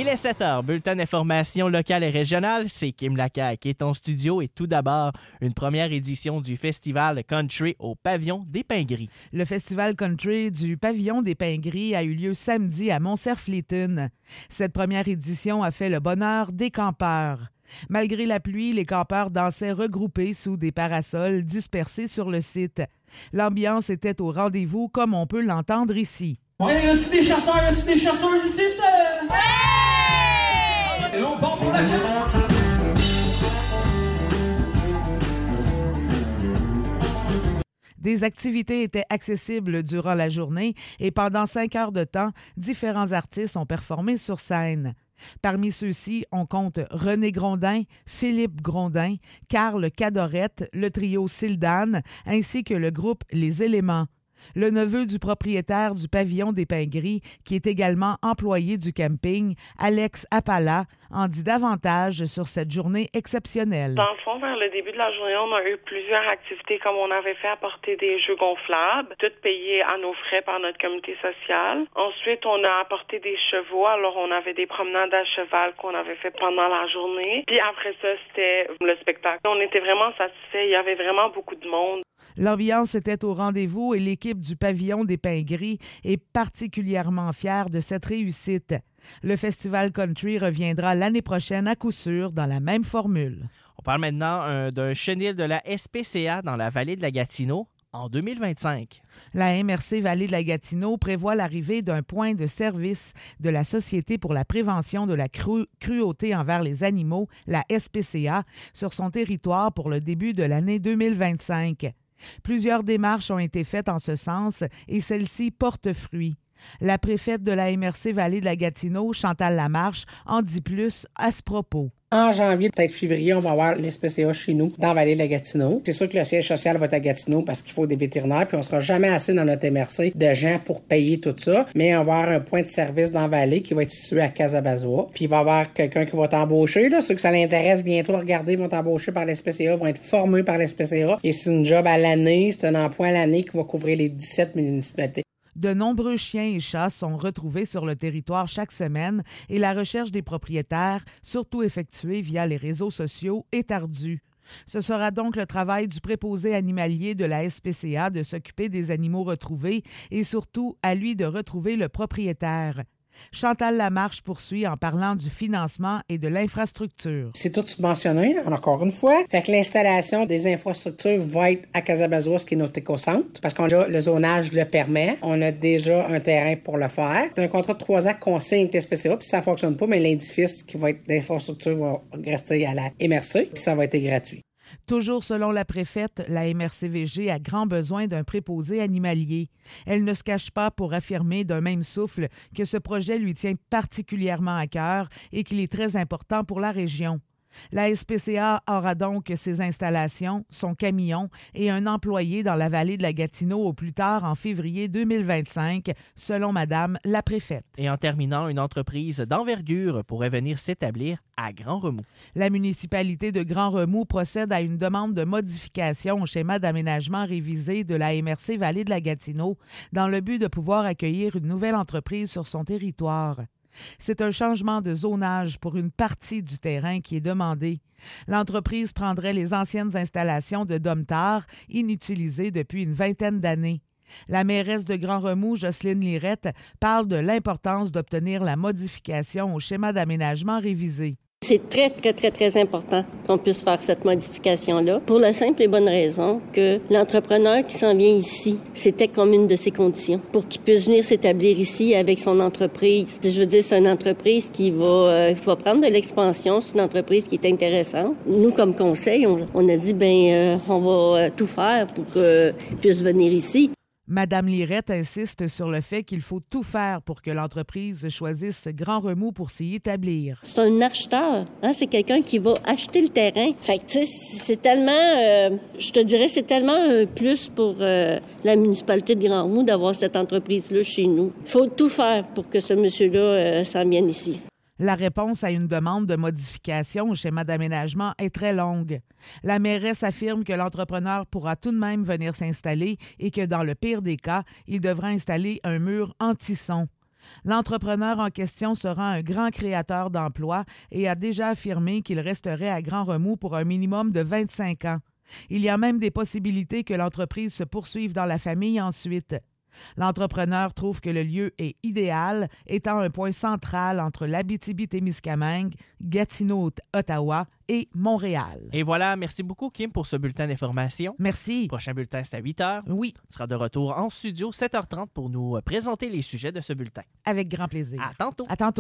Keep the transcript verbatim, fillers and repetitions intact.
Il est sept heures, bulletin d'information locale et régionale, c'est Kim Lacaille qui est en studio et tout d'abord, une première édition du Festival Country au Pavillon des Pins Gris. Le Festival Country du Pavillon des Pins Gris a eu lieu samedi à Montcerf-Létune. Cette première édition a fait le bonheur des campeurs. Malgré la pluie, les campeurs dansaient regroupés sous des parasols dispersés sur le site. L'ambiance était au rendez-vous comme on peut l'entendre ici. Ouais, y a-tu des chasseurs? Y a-tu des chasseurs ici? Euh... Ouais! Et là, on part pour la chasse. Des activités étaient accessibles durant la journée et pendant cinq heures de temps, différents artistes ont performé sur scène. Parmi ceux-ci, on compte René Grondin, Philippe Grondin, Carl Cadorette, le trio Sildane, ainsi que le groupe Les Éléments. Le neveu du propriétaire du Pavillon des Pins Gris, qui est également employé du camping, Alex Appala, en dit davantage sur cette journée exceptionnelle. Dans le fond, vers le début de la journée, on a eu plusieurs activités comme on avait fait apporter des jeux gonflables, toutes payées à nos frais par notre comité social. Ensuite, on a apporté des chevaux, alors on avait des promenades à cheval qu'on avait fait pendant la journée. Puis après ça, c'était le spectacle. On était vraiment satisfaits, il y avait vraiment beaucoup de monde. L'ambiance était au rendez-vous et l'équipe du Pavillon des Pins Gris est particulièrement fière de cette réussite. Le Festival Country reviendra l'année prochaine à coup sûr dans la même formule. On parle maintenant euh, d'un chenil de la S P C A dans la vallée de la Gatineau en deux mille vingt-cinq. La M R C Vallée de la Gatineau prévoit l'arrivée d'un point de service de la Société pour la prévention de la cru- cruauté envers les animaux, la S P C A, sur son territoire pour le début de l'année deux mille vingt-cinq. Plusieurs démarches ont été faites en ce sens et celles-ci portent fruit. La préfète de la M R C Vallée de la Gatineau, Chantal Lamarche, en dit plus à ce propos. En janvier, peut-être février, on va avoir l'S P C A chez nous, dans la vallée de la Gatineau. C'est sûr que le siège social va être à Gatineau parce qu'il faut des vétérinaires, puis on sera jamais assez dans notre M R C de gens pour payer tout ça. Mais on va avoir un point de service dans la vallée qui va être situé à Casabazois. Puis il va y avoir quelqu'un qui va t'embaucher, là. Ceux que ça l'intéresse bientôt à regarder vont t'embaucher par l'S P C A, vont être formés par l'S P C A. Et c'est une job à l'année, c'est un emploi à l'année qui va couvrir les dix-sept municipalités. De nombreux chiens et chats sont retrouvés sur le territoire chaque semaine et la recherche des propriétaires, surtout effectuée via les réseaux sociaux, est ardue. Ce sera donc le travail du préposé animalier de la S P C A de s'occuper des animaux retrouvés et surtout à lui de retrouver le propriétaire. Chantal Lamarche poursuit en parlant du financement et de l'infrastructure. C'est tout subventionné, encore une fois. Fait que l'installation des infrastructures va être à Casabazois, ce qui est notre écocentre, parce qu'on a déjà le zonage le permet. On a déjà un terrain pour le faire. C'est un contrat de trois ans qu'on signe avec l'S P C A, puis ça fonctionne pas, mais l'édifice qui va être d'infrastructure va rester à la M R C, puis ça va être gratuit. Toujours selon la préfète, la M R C V G a grand besoin d'un préposé animalier. Elle ne se cache pas pour affirmer d'un même souffle que ce projet lui tient particulièrement à cœur et qu'il est très important pour la région. La S P C A aura donc ses installations, son camion et un employé dans la vallée de la Gatineau au plus tard en février deux mille vingt-cinq, selon Madame la préfète. Et en terminant, une entreprise d'envergure pourrait venir s'établir à Grand-Remous. La municipalité de Grand-Remous procède à une demande de modification au schéma d'aménagement révisé de la M R C Vallée de la Gatineau dans le but de pouvoir accueillir une nouvelle entreprise sur son territoire. C'est un changement de zonage pour une partie du terrain qui est demandé. L'entreprise prendrait les anciennes installations de Domtar, inutilisées depuis une vingtaine d'années. La mairesse de Grand-Remous, Jocelyne Lirette, parle de l'importance d'obtenir la modification au schéma d'aménagement révisé. C'est très, très, très, très important qu'on puisse faire cette modification-là pour la simple et bonne raison que l'entrepreneur qui s'en vient ici, c'était comme une de ses conditions pour qu'il puisse venir s'établir ici avec son entreprise. Je veux dire, c'est une entreprise qui va, euh, qui va prendre de l'expansion, c'est une entreprise qui est intéressante. Nous, comme conseil, on, on a dit, ben, euh, on va euh, tout faire pour qu'il puisse venir ici. Madame Lirette insiste sur le fait qu'il faut tout faire pour que l'entreprise choisisse Grand-Remous pour s'y établir. C'est un acheteur, hein? C'est quelqu'un qui va acheter le terrain. Fait que, tu sais, c'est tellement, euh, je te dirais, c'est tellement un plus pour euh, la municipalité de Grand-Remous d'avoir cette entreprise-là chez nous. Il faut tout faire pour que ce monsieur-là euh, s'en vienne ici. La réponse à une demande de modification au schéma d'aménagement est très longue. La mairesse affirme que l'entrepreneur pourra tout de même venir s'installer et que dans le pire des cas, il devra installer un mur anti-son. L'entrepreneur en question sera un grand créateur d'emplois et a déjà affirmé qu'il resterait à Grand Remous pour un minimum de vingt-cinq ans. Il y a même des possibilités que l'entreprise se poursuive dans la famille ensuite. L'entrepreneur trouve que le lieu est idéal, étant un point central entre l'Abitibi-Témiscamingue, Gatineau, Ottawa et Montréal. Et voilà, merci beaucoup Kim pour ce bulletin d'information. Merci. Le prochain bulletin, c'est à huit heures. Oui. On sera de retour en studio sept heures trente pour nous présenter les sujets de ce bulletin. Avec grand plaisir. À tantôt. À tantôt.